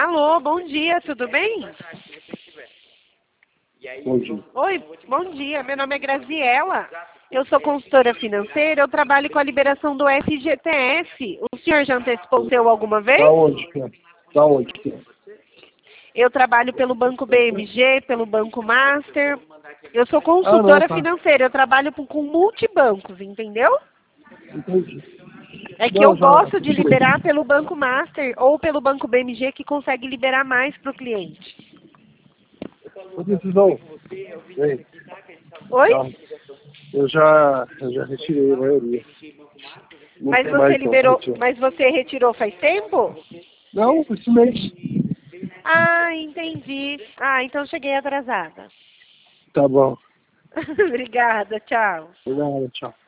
Alô, bom dia, tudo bem? Bom dia. Oi, bom dia, meu nome é Graziela. Eu sou consultora financeira, eu trabalho com a liberação do FGTS. O senhor já antecipou o seu alguma vez? Da onde, que é? Da onde, que é? Eu trabalho pelo Banco BMG, pelo Banco Master. Eu sou Ah, consultora não, tá. financeira, eu trabalho com multibancos, entendeu? Entendi. É que eu Não, já. gosto de liberar pelo Banco Master ou pelo Banco BMG, que consegue liberar mais para o cliente. Ô, decisão. Vem. Oi? Tá. Eu já retirei a maioria. Não Mas tem você mais não, liberou, retiro. mas você retirou faz tempo? Não, esse mês. Ah, entendi. Ah, então cheguei atrasada. Tá bom. Obrigada, tchau. Obrigado, tchau.